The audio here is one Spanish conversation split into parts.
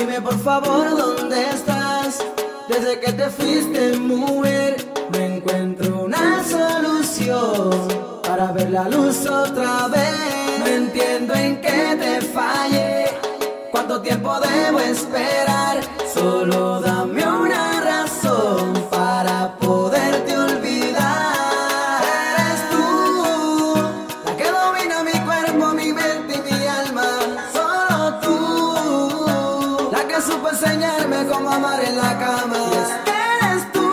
Dime por favor dónde estás. Desde que te fuiste, mujer, no encuentro una solución para ver la luz otra vez. No entiendo en qué te fallé. ¿Cuánto tiempo debo esperar? Solo dame una razón para poderte olvidar. Eres tú la que domina mi cuerpo, mi mente y mi alma. Solo tú la que supo enseñarme cómo amar en la cama. Eres tú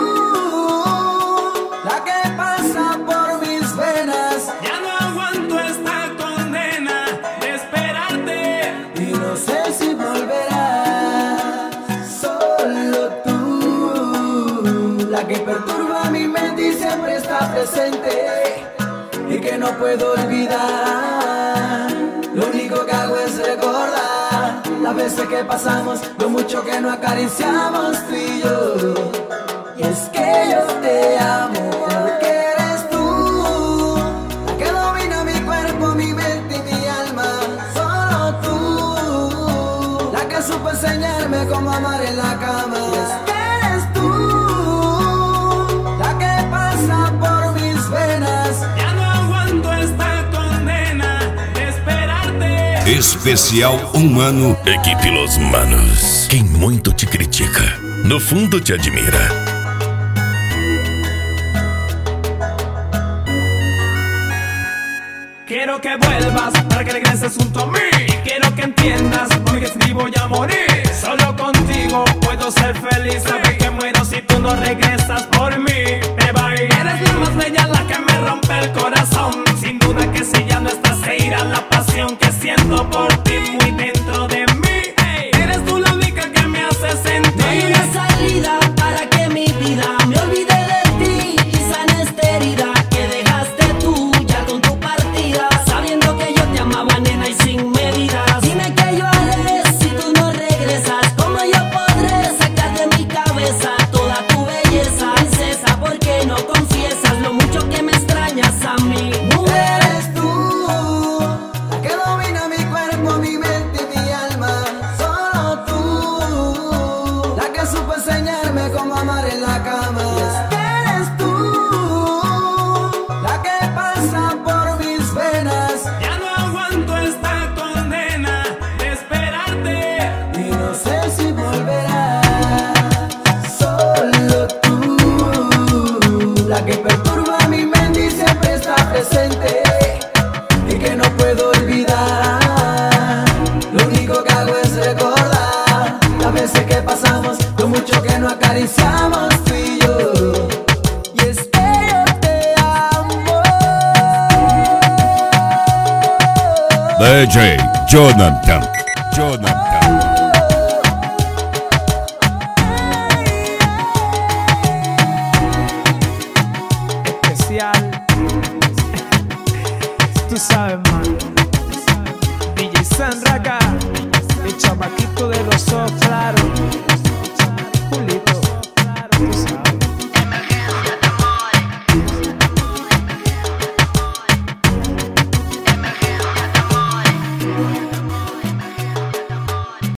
la que pasa por mis venas. Ya no aguanto esta condena de esperarte Y no sé si volverás. Solo tú la que perturba mi mente y siempre está presente y que no puedo olvidar. Lo único que hago es recordar las veces que pasamos, lo mucho que nos acariciamos tú y yo. Y es que yo te amo porque eres tú la que domina mi cuerpo, mi mente y mi alma. Solo tú la que supo enseñarme cómo amar en la cama. Y es que eres tú la que pasa por mis venas. Ya no aguanto esta condena de esperarte. Especial Humano. Equipe Los Manos. Quem muito te critica, no fundo te admira. Quiero que vuelvas para que regreses junto a mí. Quiero que entiendas porque escribo ya morir. Solo contigo puedo ser feliz. Sabes que muero si tú no regresas por mí. Beba, eres la más bella, la que me rompe el corazón. Sin duda que si ya no estás se irá la pasión que siento por ti muy dentro de mí. Hey, eres tú la única que me hace sentir. No hay una salida para que mi vida me olvide de ti y sane esta herida que dejaste tú ya con tu partida, sabiendo que yo te amaba, nena, y sin medidas. Dime qué yo haré si tú no regresas. ¿Cómo yo podré sacar de mi cabeza toda tu belleza, princesa? ¿Por qué no confiesas lo mucho que me extrañas a mí? Eres tú la que domina mi cuerpo, mi mente y mi alma. Solo tú la que supo enseñarme cómo amar en la cama. Y es que eres tú la que pasa por mis venas. Ya no aguanto esta condena de esperarte. Y no sé si volverás. Solo tú la que perturba mi mente y siempre está presente y que no puedo olvidar. Lo único que hago es recordar las veces que pasamos, lo mucho que nos acariciamos tú y yo. Y es que yo te amo. DJ Jonathan. Especial. Tú sabes, man. DJ Sandraka, el chamaquito de los ojos claros. Julito.